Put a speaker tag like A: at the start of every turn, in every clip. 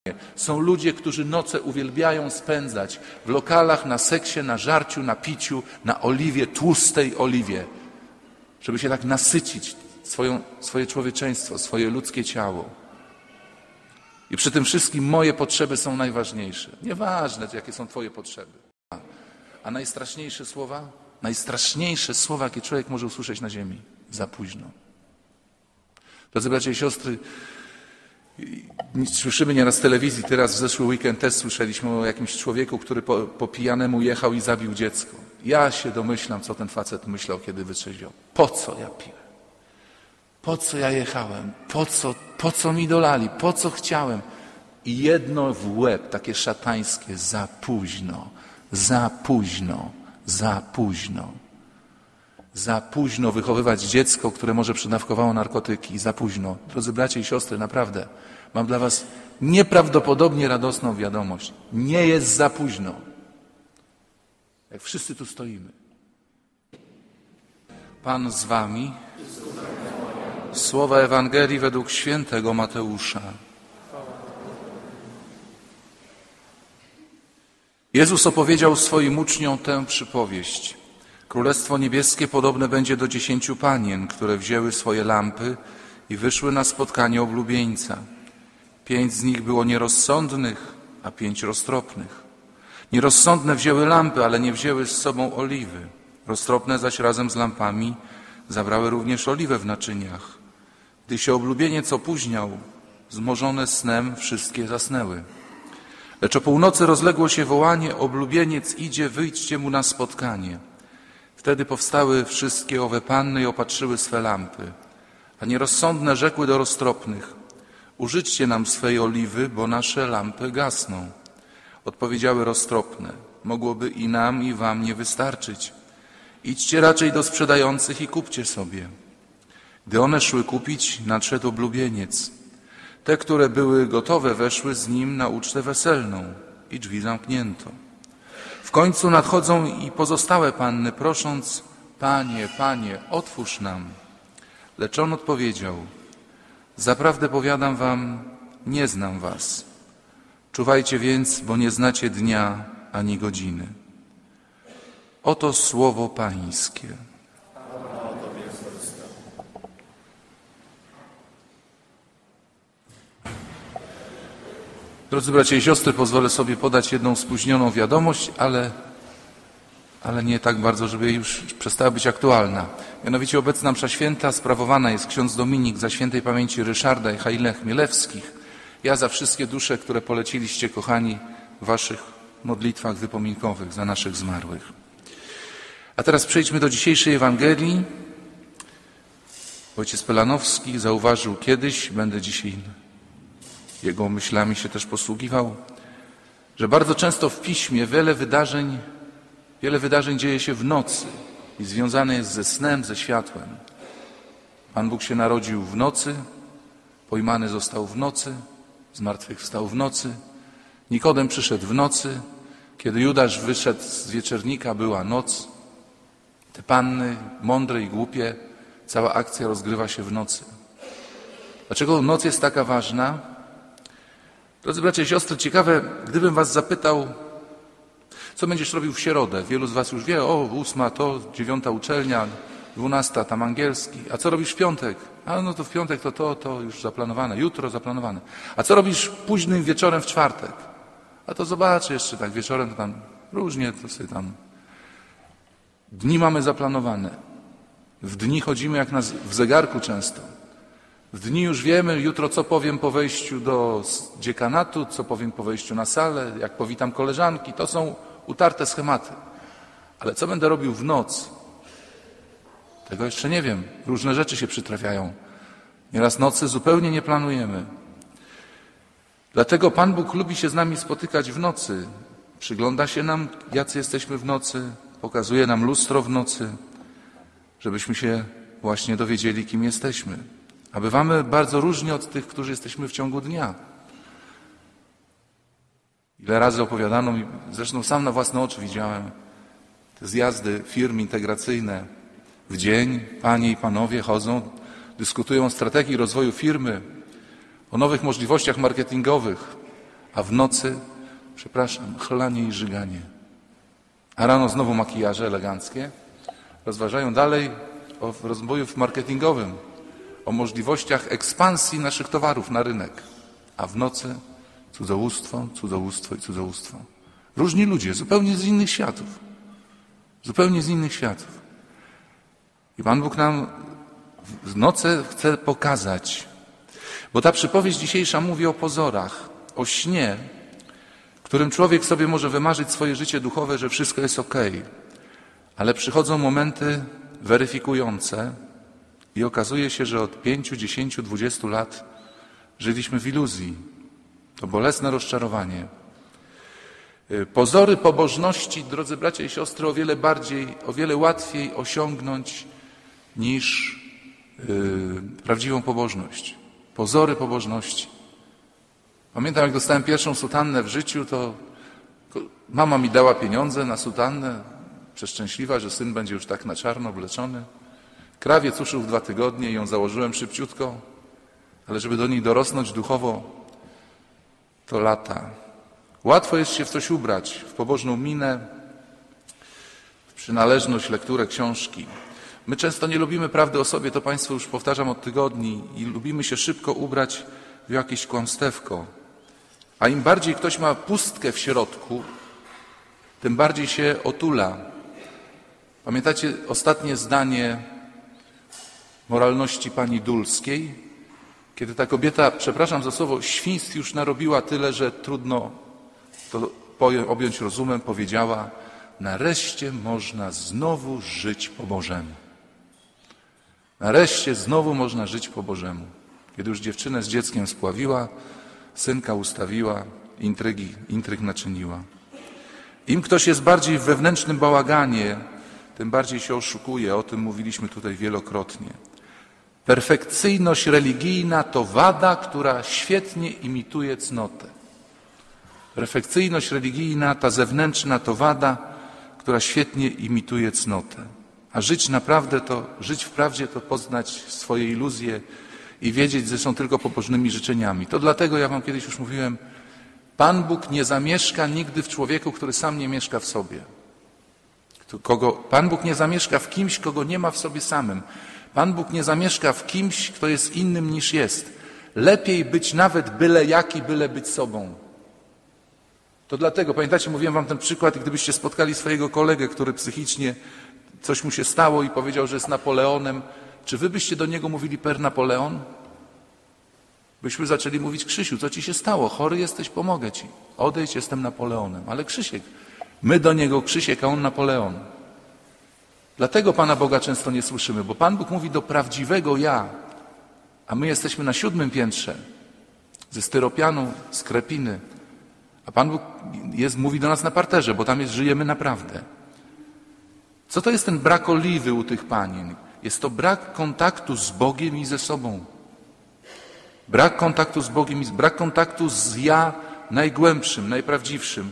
A: Są ludzie, którzy noce uwielbiają spędzać w lokalach, na seksie, na żarciu, na piciu, na oliwie, tłustej oliwie, żeby się tak nasycić swoje człowieczeństwo, swoje ludzkie ciało. I przy tym wszystkim moje potrzeby są najważniejsze. Nieważne, jakie są twoje potrzeby. A najstraszniejsze słowa, jakie człowiek może usłyszeć na ziemi. Za późno. Drodzy bracia i siostry, słyszymy nieraz w telewizji, teraz w zeszły weekend też słyszeliśmy o jakimś człowieku, który po pijanemu jechał i zabił dziecko. Ja się domyślam, co ten facet myślał, kiedy wytrzeźwiał. Po co ja piłem? Po co ja jechałem? Po co mi dolali? Po co chciałem? I jedno w łeb, takie szatańskie, za późno, za późno, za późno. Za późno wychowywać dziecko, które może przedawkowało narkotyki. Za późno. Drodzy bracia i siostry, naprawdę, mam dla was nieprawdopodobnie radosną wiadomość. Nie jest za późno. Jak wszyscy tu stoimy. Pan z wami. Słowa Ewangelii według świętego Mateusza. Jezus opowiedział swoim uczniom tę przypowieść. Królestwo niebieskie podobne będzie do 10 panien, które wzięły swoje lampy i wyszły na spotkanie oblubieńca. 5 z nich było nierozsądnych, a 5 roztropnych. Nierozsądne wzięły lampy, ale nie wzięły z sobą oliwy. Roztropne zaś razem z lampami zabrały również oliwę w naczyniach. Gdy się oblubieniec opóźniał, zmorzone snem wszystkie zasnęły. Lecz o północy rozległo się wołanie: oblubieniec idzie, wyjdźcie mu na spotkanie. Wtedy powstały wszystkie owe panny i opatrzyły swe lampy. A nierozsądne rzekły do roztropnych: użyćcie nam swej oliwy, bo nasze lampy gasną. Odpowiedziały roztropne: mogłoby i nam, i wam nie wystarczyć. Idźcie raczej do sprzedających i kupcie sobie. Gdy one szły kupić, nadszedł oblubieniec. Te, które były gotowe, weszły z nim na ucztę weselną i drzwi zamknięto. W końcu nadchodzą i pozostałe panny, prosząc: Panie, Panie, otwórz nam. Lecz on odpowiedział: zaprawdę powiadam wam, nie znam was. Czuwajcie więc, bo nie znacie dnia ani godziny. Oto słowo Pańskie. Drodzy bracia i siostry, pozwolę sobie podać jedną spóźnioną wiadomość, ale nie tak bardzo, żeby już przestała być aktualna. Mianowicie obecna msza święta sprawowana jest ksiądz Dominik za świętej pamięci Ryszarda i Haile Chmielewskich. Ja za wszystkie dusze, które poleciliście, kochani, w waszych modlitwach wypominkowych za naszych zmarłych. A teraz przejdźmy do dzisiejszej Ewangelii. Ojciec Pelanowski zauważył kiedyś, będę dzisiaj jego myślami się też posługiwał, że bardzo często w Piśmie wiele wydarzeń dzieje się w nocy i związane jest ze snem, ze światłem. Pan Bóg się narodził w nocy, pojmany został w nocy, zmartwychwstał w nocy, Nikodem przyszedł w nocy, kiedy Judasz wyszedł z wieczernika, była noc. Te panny, mądre i głupie, cała akcja rozgrywa się w nocy. Dlaczego noc jest taka ważna? Drodzy bracia i siostry, ciekawe, gdybym was zapytał, co będziesz robił w środę. Wielu z was już wie, 8 to, 9 uczelnia, 12 tam angielski. A co robisz w piątek? A no to w piątek to już zaplanowane, jutro zaplanowane. A co robisz późnym wieczorem w czwartek? A to zobaczę jeszcze tak wieczorem, to tam różnie, to sobie tam. Dni mamy zaplanowane. W dni chodzimy jak w zegarku często. W dni już wiemy, jutro co powiem po wejściu do dziekanatu, co powiem po wejściu na salę, jak powitam koleżanki. To są utarte schematy. Ale co będę robił w noc? Tego jeszcze nie wiem. Różne rzeczy się przytrafiają. Nieraz nocy zupełnie nie planujemy. Dlatego Pan Bóg lubi się z nami spotykać w nocy. Przygląda się nam, jacy jesteśmy w nocy. Pokazuje nam lustro w nocy, żebyśmy się właśnie dowiedzieli, kim jesteśmy. A bywamy bardzo różni od tych, którzy jesteśmy w ciągu dnia. Ile razy opowiadano mi, zresztą sam na własne oczy widziałem, te zjazdy firm integracyjne. W dzień panie i panowie chodzą, dyskutują o strategii rozwoju firmy, o nowych możliwościach marketingowych, a w nocy, chlanie i żyganie. A rano znowu makijaże eleganckie. Rozważają dalej o rozwoju marketingowym, o możliwościach ekspansji naszych towarów na rynek. A w nocy cudzołóstwo, cudzołóstwo i cudzołóstwo. Różni ludzie, zupełnie z innych światów. Zupełnie z innych światów. I Pan Bóg nam w nocy chce pokazać, bo ta przypowieść dzisiejsza mówi o pozorach, o śnie, którym człowiek sobie może wymarzyć swoje życie duchowe, że wszystko jest okej. Ale przychodzą momenty weryfikujące i okazuje się, że od 5, 10, 20 lat żyliśmy w iluzji. To bolesne rozczarowanie. Pozory pobożności, drodzy bracia i siostry, o wiele łatwiej osiągnąć niż prawdziwą pobożność. Pozory pobożności. Pamiętam, jak dostałem pierwszą sutannę w życiu, to mama mi dała pieniądze na sutannę, przeszczęśliwa, że syn będzie już tak na czarno obleczony. Krawiec uszył w 2 tygodnie i ją założyłem szybciutko, ale żeby do niej dorosnąć duchowo, to lata. Łatwo jest się w coś ubrać, w pobożną minę, w przynależność, lekturę książki. My często nie lubimy prawdy o sobie, to Państwu już powtarzam od tygodni, i lubimy się szybko ubrać w jakieś kłamstewko. A im bardziej ktoś ma pustkę w środku, tym bardziej się otula. Pamiętacie ostatnie zdanie moralności pani Dulskiej? Kiedy ta kobieta, przepraszam za słowo, świństw już narobiła tyle, że trudno to objąć rozumem, powiedziała: nareszcie można znowu żyć po Bożemu. Nareszcie znowu można żyć po Bożemu. Kiedy już dziewczynę z dzieckiem spławiła, synka ustawiła, intryg naczyniła. Im ktoś jest bardziej w wewnętrznym bałaganie, tym bardziej się oszukuje. O tym mówiliśmy tutaj wielokrotnie. Perfekcyjność religijna to wada, która świetnie imituje cnotę. Perfekcyjność religijna, ta zewnętrzna, to wada, która świetnie imituje cnotę. A żyć naprawdę to, żyć w prawdzie to poznać swoje iluzje i wiedzieć, że są tylko pobożnymi życzeniami. To dlatego, ja wam kiedyś już mówiłem, Pan Bóg nie zamieszka nigdy w człowieku, który sam nie mieszka w sobie. Pan Bóg nie zamieszka w kimś, kogo nie ma w sobie samym. Pan Bóg nie zamieszka w kimś, kto jest innym niż jest. Lepiej być nawet byle jaki, byle być sobą. To dlatego, pamiętacie, mówiłem wam ten przykład, gdybyście spotkali swojego kolegę, który psychicznie coś mu się stało i powiedział, że jest Napoleonem, czy wy byście do niego mówili per Napoleon? Byśmy zaczęli mówić: Krzysiu, co ci się stało? Chory jesteś, pomogę ci. Odejdź, jestem Napoleonem. Ale Krzysiek, my do niego Krzysiek, a on Napoleon. Dlatego Pana Boga często nie słyszymy, bo Pan Bóg mówi do prawdziwego ja, a my jesteśmy na 7. piętrze, ze styropianu, z krepiny, a Pan Bóg mówi do nas na parterze, bo tam żyjemy naprawdę. Co to jest ten brak oliwy u tych panien? Jest to brak kontaktu z Bogiem i ze sobą. Brak kontaktu z Bogiem, brak kontaktu z ja najgłębszym, najprawdziwszym.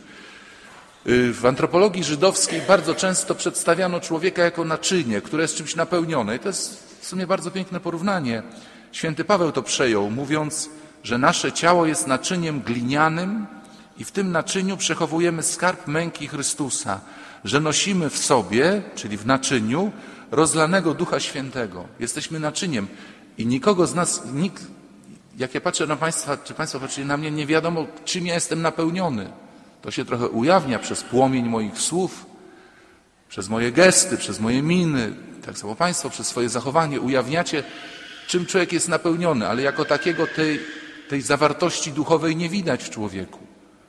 A: W antropologii żydowskiej bardzo często przedstawiano człowieka jako naczynie, które jest czymś napełnione. I to jest w sumie bardzo piękne porównanie. Święty Paweł to przejął, mówiąc, że nasze ciało jest naczyniem glinianym i w tym naczyniu przechowujemy skarb męki Chrystusa, że nosimy w sobie, czyli w naczyniu, rozlanego Ducha Świętego. Jesteśmy naczyniem i nikogo z nas, jak ja patrzę na Państwa, czy Państwo patrzyli na mnie, nie wiadomo, czym ja jestem napełniony. To się trochę ujawnia przez płomień moich słów, przez moje gesty, przez moje miny. Tak samo Państwo przez swoje zachowanie ujawniacie, czym człowiek jest napełniony, ale jako takiego tej zawartości duchowej nie widać w człowieku.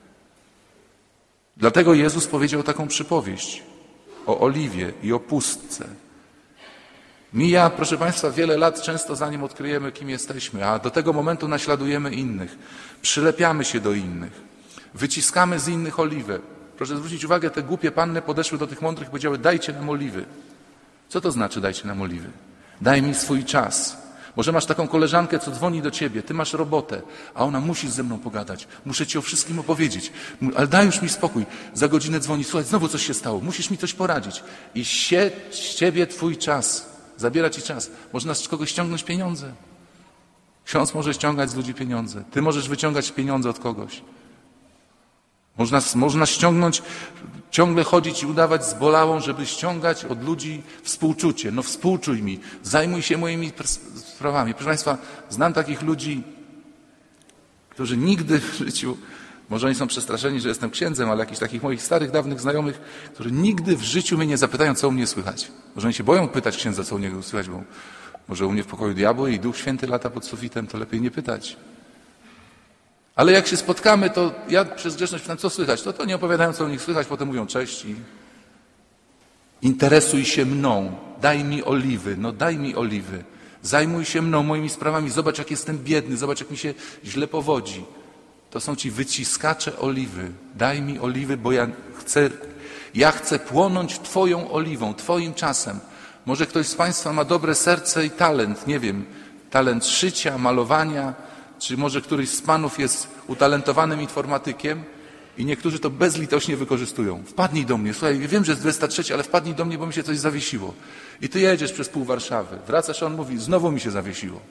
A: Dlatego Jezus powiedział taką przypowieść o oliwie i o pustce. Mija, proszę Państwa, wiele lat często, zanim odkryjemy, kim jesteśmy, a do tego momentu naśladujemy innych, przylepiamy się do innych. Wyciskamy z innych oliwę. Proszę zwrócić uwagę, te głupie panny podeszły do tych mądrych i powiedziały: dajcie nam oliwy. Co to znaczy dajcie nam oliwy? Daj mi swój czas. Może masz taką koleżankę, co dzwoni do ciebie, ty masz robotę, a ona musi ze mną pogadać. Muszę ci o wszystkim opowiedzieć. Ale daj już mi spokój. Za godzinę dzwoni: słuchaj, znowu coś się stało, musisz mi coś poradzić. I z ciebie twój czas. Zabiera ci czas. Można z kogoś ściągnąć pieniądze. Ksiądz może ściągać z ludzi pieniądze. Ty możesz wyciągać pieniądze od kogoś. Można ściągnąć, ciągle chodzić i udawać zbolałą, żeby ściągać od ludzi współczucie. No współczuj mi, zajmuj się moimi sprawami. Proszę Państwa, znam takich ludzi, którzy nigdy w życiu, może oni są przestraszeni, że jestem księdzem, ale jakichś takich moich starych, dawnych znajomych, którzy nigdy w życiu mnie nie zapytają, co u mnie słychać. Może oni się boją pytać księdza, co u niego słychać, bo może u mnie w pokoju diabły i Duch Święty lata pod sufitem, to lepiej nie pytać. Ale jak się spotkamy, to ja przez grzeszność pytam, co słychać? To nie opowiadają, co u nich słychać, potem mówią cześć i interesuj się mną, daj mi oliwy, no daj mi oliwy. Zajmuj się mną, moimi sprawami, zobacz jak jestem biedny, zobacz jak mi się źle powodzi. To są ci wyciskacze oliwy. Daj mi oliwy, bo ja chcę płonąć Twoją oliwą, Twoim czasem. Może ktoś z Państwa ma dobre serce i talent, nie wiem, talent szycia, malowania, czy może któryś z Panów jest utalentowanym informatykiem i niektórzy to bezlitośnie wykorzystują. Wpadnij do mnie, słuchaj, wiem, że jest 23, ale wpadnij do mnie, bo mi się coś zawiesiło. I ty jedziesz przez pół Warszawy, wracasz, a on mówi, znowu mi się zawiesiło.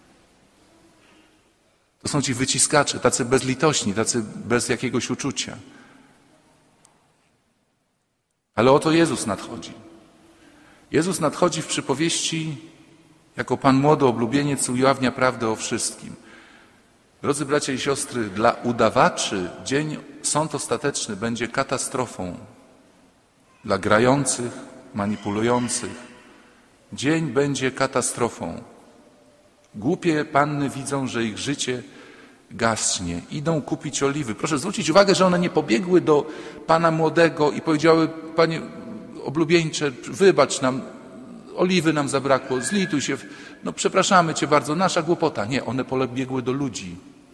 A: To są ci wyciskacze, tacy bezlitośni, tacy bez jakiegoś uczucia. Ale oto Jezus nadchodzi. Jezus nadchodzi w przypowieści jako Pan młody oblubieniec ujawnia prawdę o wszystkim. Drodzy bracia i siostry, dla udawaczy dzień sąd ostateczny będzie katastrofą. Dla grających, manipulujących dzień będzie katastrofą. Głupie panny widzą, że ich życie gaśnie. Idą kupić oliwy. Proszę zwrócić uwagę, że one nie pobiegły do Pana młodego i powiedziały, Panie oblubieńcze, wybacz nam, oliwy nam zabrakło, zlituj się, no przepraszamy Cię bardzo, nasza głupota. Nie, one pobiegły do ludzi.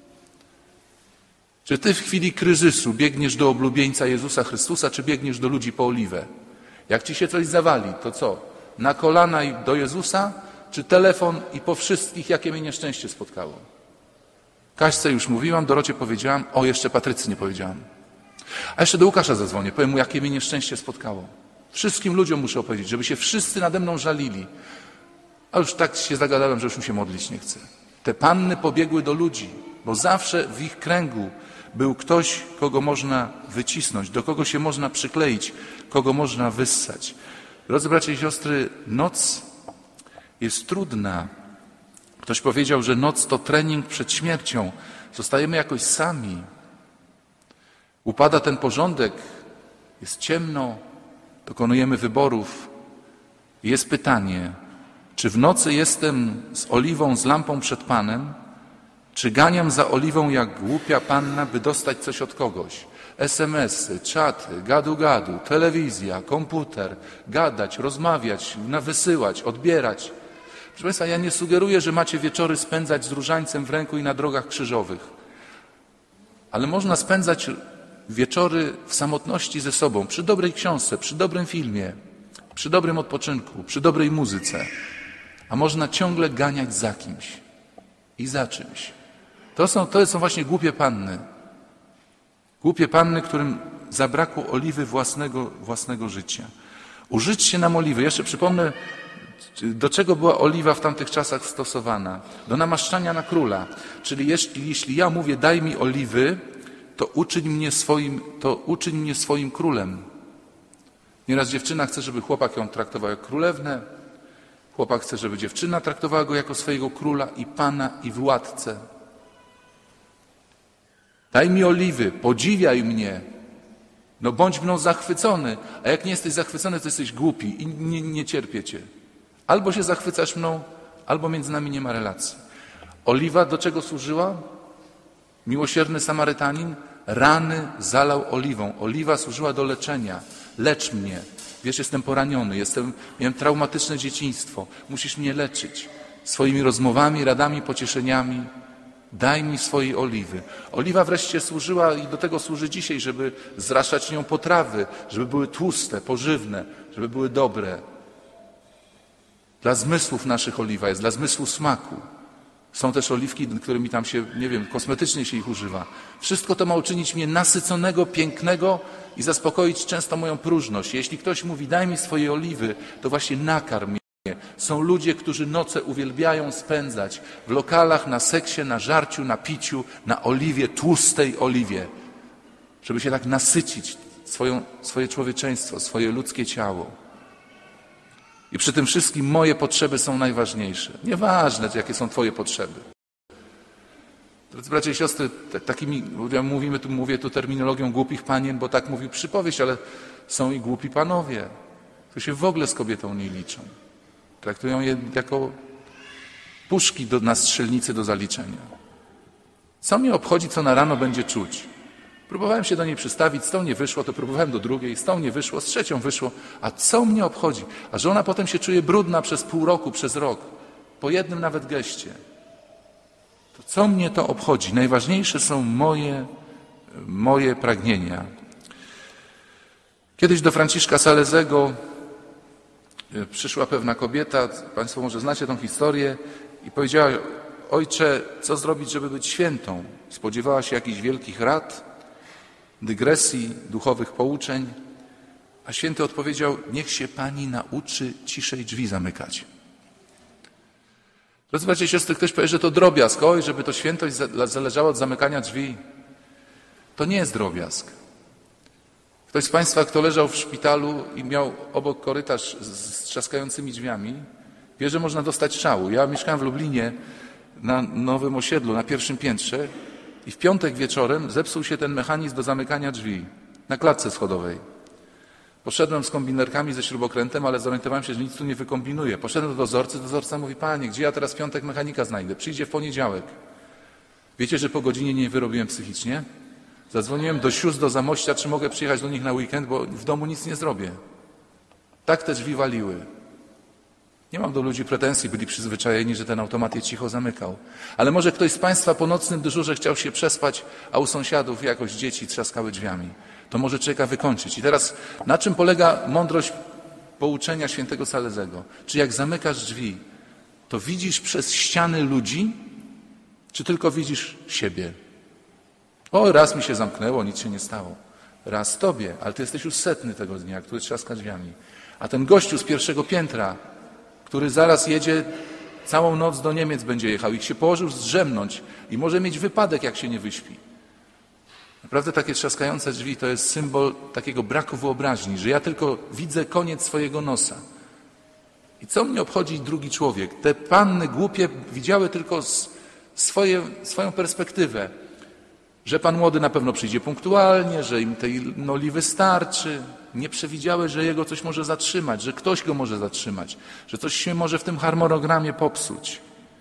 A: Czy Ty w chwili kryzysu biegniesz do oblubieńca Jezusa Chrystusa, czy biegniesz do ludzi po oliwę? Jak Ci się coś zawali, to co? Na kolana i do Jezusa, czy telefon i po wszystkich, jakie mnie nieszczęście spotkało? Kaśce już mówiłam, Dorocie powiedziałam, jeszcze Patrycy nie powiedziałam. A jeszcze do Łukasza zadzwonię, powiem mu, jakie mnie nieszczęście spotkało. Wszystkim ludziom muszę opowiedzieć, żeby się wszyscy nade mną żalili. A już tak się zagadałem, że już mi się modlić nie chce. Te panny pobiegły do ludzi, bo zawsze w ich kręgu był ktoś, kogo można wycisnąć, do kogo się można przykleić, kogo można wyssać. Drodzy bracia i siostry, noc jest trudna. Ktoś powiedział, że noc to trening przed śmiercią. Zostajemy jakoś sami. Upada ten porządek, jest ciemno, dokonujemy wyborów. Jest pytanie, czy w nocy jestem z oliwą, z lampą przed Panem, czy ganiam za oliwą jak głupia panna, by dostać coś od kogoś? SMS-y, czaty, gadu-gadu, telewizja, komputer, gadać, rozmawiać, wysyłać, odbierać. Proszę Państwa, ja nie sugeruję, że macie wieczory spędzać z różańcem w ręku i na drogach krzyżowych. Ale można spędzać wieczory w samotności ze sobą, przy dobrej książce, przy dobrym filmie, przy dobrym odpoczynku, przy dobrej muzyce. A można ciągle ganiać za kimś i za czymś. To są właśnie głupie panny. Głupie panny, którym zabrakło oliwy własnego życia. Użyćcie nam oliwy. Jeszcze przypomnę, do czego była oliwa w tamtych czasach stosowana? Do namaszczania na króla. Czyli jeśli ja mówię, daj mi oliwy, to uczyń mnie swoim królem. Nieraz dziewczyna chce, żeby chłopak ją traktował jak królewnę. Chłopak chce, żeby dziewczyna traktowała go jako swojego króla i pana i władcę. Daj mi oliwy, podziwiaj mnie. No bądź mną zachwycony. A jak nie jesteś zachwycony, to jesteś głupi i nie cierpię cię. Albo się zachwycasz mną, albo między nami nie ma relacji. Oliwa do czego służyła? Miłosierny Samarytanin rany zalał oliwą. Oliwa służyła do leczenia. Lecz mnie. Wiesz, jestem poraniony, miałem traumatyczne dzieciństwo. Musisz mnie leczyć. Swoimi rozmowami, radami, pocieszeniami. Daj mi swojej oliwy. Oliwa wreszcie służyła i do tego służy dzisiaj, żeby zraszać nią potrawy, żeby były tłuste, pożywne, żeby były dobre. Dla zmysłów naszych oliwa jest, dla zmysłu smaku. Są też oliwki, którymi tam się, nie wiem, kosmetycznie się ich używa. Wszystko to ma uczynić mnie nasyconego, pięknego i zaspokoić często moją próżność. Jeśli ktoś mówi, daj mi swoje oliwy, to właśnie nakarm mnie. Są ludzie, którzy noce uwielbiają spędzać w lokalach, na seksie, na żarciu, na piciu, na oliwie, tłustej oliwie. żeby się tak nasycić swoje człowieczeństwo, swoje ludzkie ciało. I przy tym wszystkim moje potrzeby są najważniejsze. Nieważne, jakie są twoje potrzeby. Drodzy bracia i siostry, mówię tu terminologią głupich panien, bo tak mówił przypowieść, ale są i głupi panowie, którzy się w ogóle z kobietą nie liczą. Traktują je jako puszki na strzelnicy do zaliczenia. Co mnie obchodzi, co na rano będzie czuć? Próbowałem się do niej przystawić, z tą nie wyszło, to próbowałem do drugiej, z tą nie wyszło, z trzecią wyszło. A co mnie obchodzi? A że ona potem się czuje brudna przez pół roku, przez rok, po jednym nawet geście. To co mnie to obchodzi? Najważniejsze są moje pragnienia. Kiedyś do Franciszka Salezego przyszła pewna kobieta, Państwo może znacie tą historię, i powiedziała: ojcze, co zrobić, żeby być świętą? Spodziewała się jakichś wielkich rad, dygresji, duchowych pouczeń, a święty odpowiedział: niech się pani nauczy ciszej drzwi zamykać. Drodzy bracia i siostry, ktoś powie, że to drobiazg, żeby to świętość zależała od zamykania drzwi. To nie jest drobiazg. Ktoś z Państwa, kto leżał w szpitalu i miał obok korytarz z trzaskającymi drzwiami, wie, że można dostać szału. Ja mieszkałem w Lublinie na Nowym Osiedlu, na pierwszym piętrze, i w piątek wieczorem zepsuł się ten mechanizm do zamykania drzwi na klatce schodowej. Poszedłem z kombinerkami, ze śrubokrętem, ale zorientowałem się, że nic tu nie wykombinuję. Poszedłem do dozorcy, dozorca mówi: panie, gdzie ja teraz w piątek mechanika znajdę? Przyjdzie w poniedziałek. Wiecie, że po godzinie nie wyrobiłem psychicznie? Zadzwoniłem do sióstr do Zamościa, czy mogę przyjechać do nich na weekend, bo w domu nic nie zrobię. Tak te drzwi waliły. Nie mam do ludzi pretensji, byli przyzwyczajeni, że ten automat je cicho zamykał. Ale może ktoś z Państwa po nocnym dyżurze chciał się przespać, a u sąsiadów jakoś dzieci trzaskały drzwiami. To może człowieka wykończyć. I teraz na czym polega mądrość pouczenia świętego Salezego? Czy jak zamykasz drzwi, to widzisz przez ściany ludzi, czy tylko widzisz siebie? Raz mi się zamknęło, nic się nie stało. Raz tobie, ale ty jesteś już setny tego dnia, który trzaska drzwiami. A ten gościu z pierwszego piętra, który zaraz jedzie, całą noc do Niemiec będzie jechał, ich się położył zdrzemnąć i może mieć wypadek, jak się nie wyśpi. Naprawdę takie trzaskające drzwi to jest symbol takiego braku wyobraźni, że ja tylko widzę koniec swojego nosa. I co mnie obchodzi drugi człowiek? Te panny głupie widziały tylko swoją perspektywę, że pan młody na pewno przyjdzie punktualnie, że im tej noli wystarczy. Nie przewidziały, że jego coś może zatrzymać, że ktoś go może zatrzymać, że coś się może w tym harmonogramie popsuć.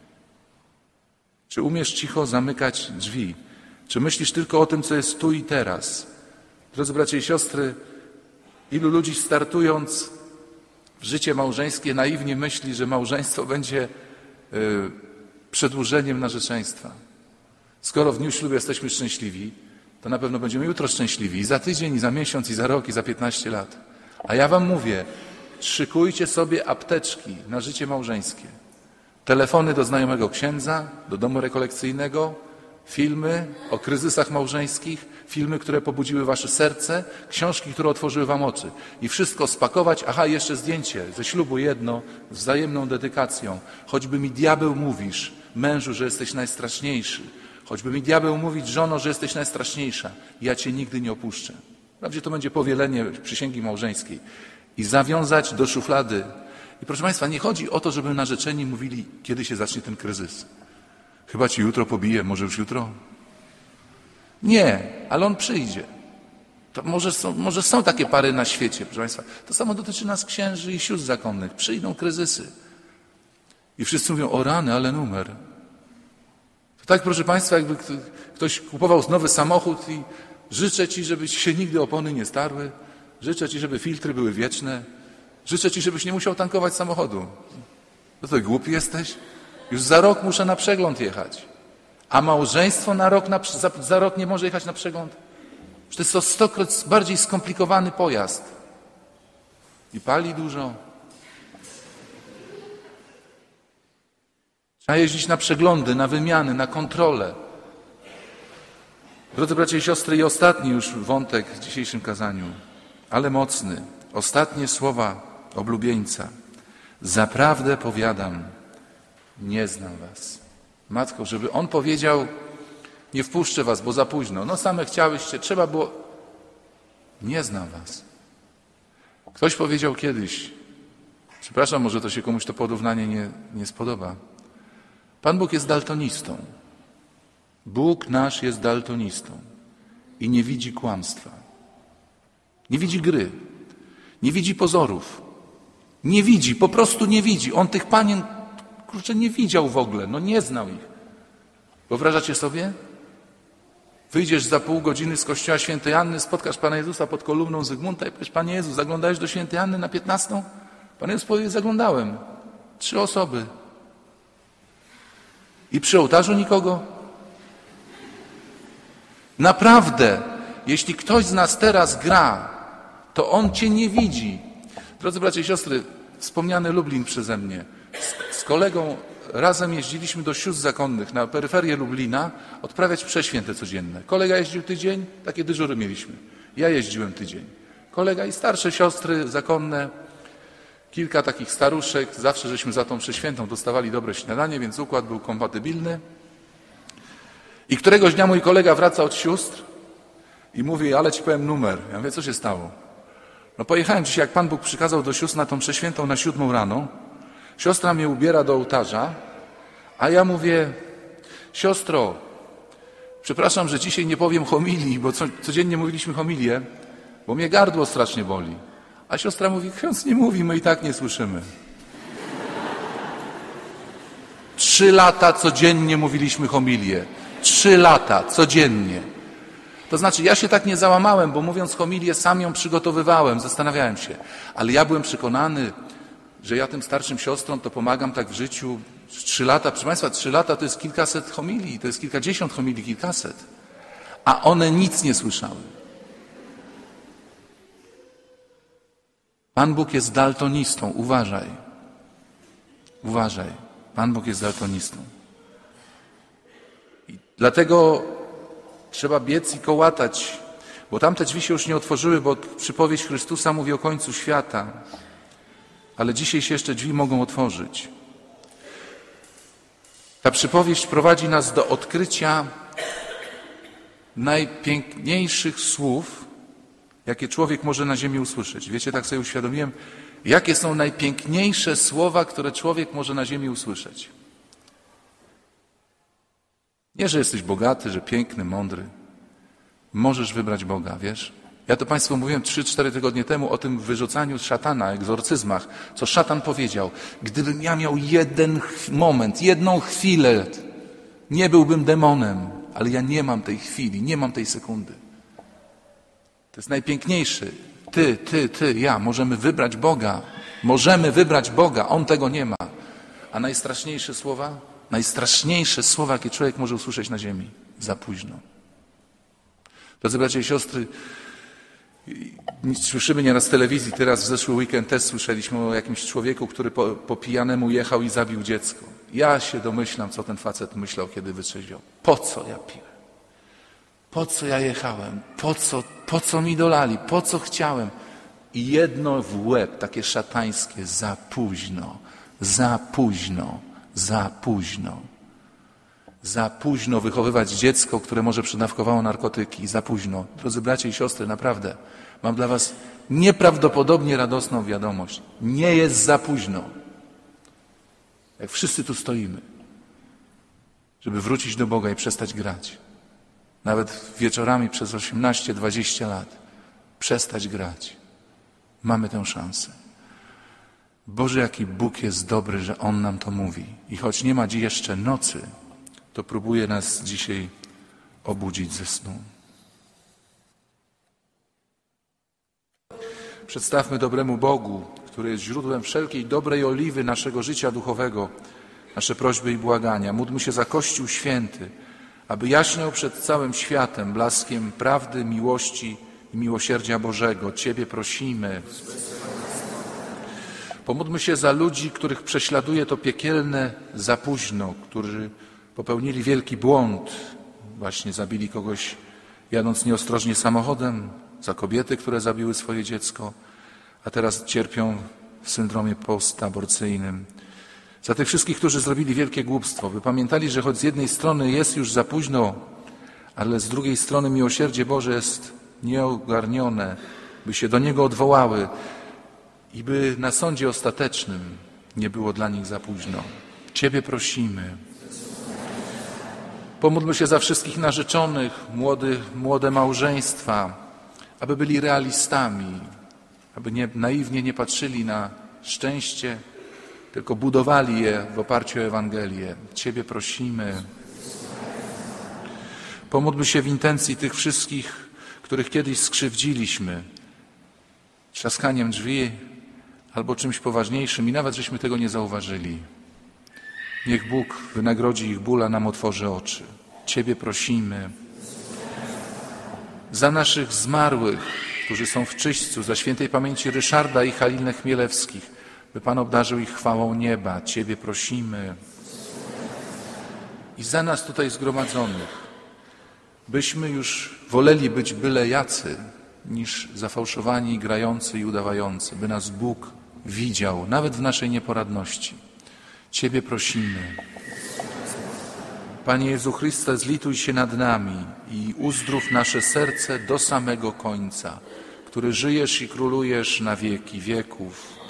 A: Czy umiesz cicho zamykać drzwi? Czy myślisz tylko o tym, co jest tu i teraz? Drodzy bracia i siostry, ilu ludzi startując w życie małżeńskie naiwnie myśli, że małżeństwo będzie przedłużeniem narzeczeństwa. Skoro w dniu ślubu jesteśmy szczęśliwi, to na pewno będziemy jutro szczęśliwi. I za tydzień, i za miesiąc, i za rok, i za 15 lat. A ja wam mówię, szykujcie sobie apteczki na życie małżeńskie. Telefony do znajomego księdza, do domu rekolekcyjnego, filmy o kryzysach małżeńskich, filmy, które pobudziły wasze serce, książki, które otworzyły wam oczy. I wszystko spakować. Aha, jeszcze zdjęcie ze ślubu jedno, z wzajemną dedykacją. Choćby mi diabeł mówisz, mężu, że jesteś najstraszniejszy. Choćby mi diabeł mówić, żono, że jesteś najstraszniejsza. Ja cię nigdy nie opuszczę. Wprawdzie to będzie powielenie przysięgi małżeńskiej. I zawiązać do szuflady. I proszę Państwa, nie chodzi o to, żeby narzeczeni mówili, kiedy się zacznie ten kryzys. Chyba ci jutro pobiję, może już jutro? Nie, ale on przyjdzie. To może są takie pary na świecie, proszę Państwa. To samo dotyczy nas księży i sióstr zakonnych. Przyjdą kryzysy. I wszyscy mówią: o rany, ale numer. To tak, proszę Państwa, jakby ktoś kupował nowy samochód i życzę Ci, żeby się nigdy opony nie starły. Życzę Ci, żeby filtry były wieczne. Życzę Ci, żebyś nie musiał tankować samochodu. No to głupi jesteś? Już za rok muszę na przegląd jechać. A małżeństwo za rok nie może jechać na przegląd? Przecież to jest to 100-krotnie bardziej skomplikowany pojazd. I pali dużo. Trzeba jeździć na przeglądy, na wymiany, na kontrolę. Drodzy bracia i siostry, i ostatni już wątek w dzisiejszym kazaniu, ale mocny. Ostatnie słowa oblubieńca. Zaprawdę powiadam, nie znam was. Matko, żeby on powiedział, nie wpuszczę was, bo za późno. No same chciałyście, trzeba było Nie znam was. Ktoś powiedział kiedyś, przepraszam, może to się komuś to porównanie nie spodoba. Pan Bóg jest daltonistą. Bóg nasz jest daltonistą i nie widzi kłamstwa. Nie widzi gry. Nie widzi pozorów. Nie widzi, po prostu nie widzi. On tych panien, kurczę, nie widział w ogóle, nie znał ich. Wyobrażacie sobie? Wyjdziesz za pół godziny z kościoła świętej Anny, spotkasz Pana Jezusa pod kolumną Zygmunta i powiesz: Panie Jezu, zaglądałeś do świętej Anny na 15? Pan Jezus powie: zaglądałem. 3 osoby. I przy ołtarzu nikogo? Naprawdę, jeśli ktoś z nas teraz gra, to on Cię nie widzi. Drodzy bracia i siostry, wspomniany Lublin przeze mnie. Z kolegą razem jeździliśmy do sióstr zakonnych na peryferię Lublina odprawiać msze święte codzienne. Kolega jeździł tydzień, takie dyżury mieliśmy. Ja jeździłem tydzień. Kolega i starsze siostry zakonne, kilka takich staruszek, zawsze żeśmy za tą mszę świętą dostawali dobre śniadanie, więc układ był kompatybilny. I któregoś dnia mój kolega wraca od sióstr i mówi: ale ci powiem numer. Ja mówię: co się stało? Pojechałem dzisiaj, jak Pan Bóg przykazał, do sióstr na tą mszę świętą na 7 rano. Siostra mnie ubiera do ołtarza, a ja mówię: siostro, przepraszam, że dzisiaj nie powiem homilii, bo codziennie mówiliśmy homilię, bo mnie gardło strasznie boli. A siostra mówi: ksiądz nie mówi, my i tak nie słyszymy. 3 lata codziennie mówiliśmy homilię. 3 lata codziennie. To znaczy, ja się tak nie załamałem, bo mówiąc homilię, sam ją przygotowywałem, zastanawiałem się. Ale ja byłem przekonany, że ja tym starszym siostrom to pomagam tak w życiu. 3 lata, proszę Państwa, 3 lata to jest kilkaset homilii, to jest kilkadziesiąt homilii, kilkaset. A one nic nie słyszały. Pan Bóg jest daltonistą, uważaj. Uważaj, Pan Bóg jest daltonistą. I dlatego trzeba biec i kołatać, bo tamte drzwi się już nie otworzyły, bo przypowieść Chrystusa mówi o końcu świata. Ale dzisiaj się jeszcze drzwi mogą otworzyć. Ta przypowieść prowadzi nas do odkrycia najpiękniejszych słów, jakie człowiek może na ziemi usłyszeć. Wiecie, tak sobie uświadomiłem, jakie są najpiękniejsze słowa, które człowiek może na ziemi usłyszeć. Nie, że jesteś bogaty, że piękny, mądry. Możesz wybrać Boga, wiesz? Ja to Państwu mówiłem 3-4 tygodnie temu o tym wyrzucaniu szatana, egzorcyzmach, co szatan powiedział. Gdybym ja miał jeden moment, jedną chwilę, nie byłbym demonem, ale ja nie mam tej chwili, nie mam tej sekundy. To jest najpiękniejsze. Ty, ja, możemy wybrać Boga. Możemy wybrać Boga, On tego nie ma. A najstraszniejsze słowa, jakie człowiek może usłyszeć na ziemi, za późno. Drodzy bracia i siostry, słyszymy nieraz w telewizji, teraz w zeszły weekend też słyszeliśmy o jakimś człowieku, który po pijanemu jechał i zabił dziecko. Ja się domyślam, co ten facet myślał, kiedy wytrzeźwiał. Po co ja piłem? Po co ja jechałem? Po co mi dolali? Po co chciałem? I jedno w łeb, takie szatańskie: za późno, za późno, za późno. Za późno wychowywać dziecko, które może przedawkowało narkotyki. Za późno. Drodzy bracia i siostry, naprawdę, mam dla was nieprawdopodobnie radosną wiadomość. Nie jest za późno. Jak wszyscy tu stoimy, żeby wrócić do Boga i przestać grać. Nawet wieczorami przez 18-20 lat. Przestać grać. Mamy tę szansę. Boże, jaki Bóg jest dobry, że On nam to mówi. I choć nie ma dziś jeszcze nocy, to próbuje nas dzisiaj obudzić ze snu. Przedstawmy dobremu Bogu, który jest źródłem wszelkiej dobrej oliwy naszego życia duchowego, nasze prośby i błagania. Módlmy się za Kościół święty, aby jaśniał przed całym światem blaskiem prawdy, miłości i miłosierdzia Bożego. Ciebie prosimy. Pomódlmy się za ludzi, których prześladuje to piekielne za późno, którzy popełnili wielki błąd. Właśnie zabili kogoś, jadąc nieostrożnie samochodem, za kobiety, które zabiły swoje dziecko, a teraz cierpią w syndromie postaborcyjnym. Za tych wszystkich, którzy zrobili wielkie głupstwo, by pamiętali, że choć z jednej strony jest już za późno, ale z drugiej strony miłosierdzie Boże jest nieogarnione, by się do Niego odwołały i by na sądzie ostatecznym nie było dla nich za późno. Ciebie prosimy. Pomódlmy się za wszystkich narzeczonych, młode małżeństwa, aby byli realistami, aby naiwnie nie patrzyli na szczęście, tylko budowali je w oparciu o Ewangelię. Ciebie prosimy. Pomódlmy się w intencji tych wszystkich, których kiedyś skrzywdziliśmy, trzaskaniem drzwi albo czymś poważniejszym i nawet żeśmy tego nie zauważyli. Niech Bóg wynagrodzi ich ból, a nam otworzy oczy. Ciebie prosimy. Za naszych zmarłych, którzy są w czyśćcu, za świętej pamięci Ryszarda i Halinę Chmielewskich, by Pan obdarzył ich chwałą nieba. Ciebie prosimy. I za nas tutaj zgromadzonych, byśmy już woleli być byle jacy, niż zafałszowani, grający i udawający, by nas Bóg widział, nawet w naszej nieporadności. Ciebie prosimy. Panie Jezu Chryste, zlituj się nad nami i uzdrów nasze serce do samego końca, który żyjesz i królujesz na wieki wieków.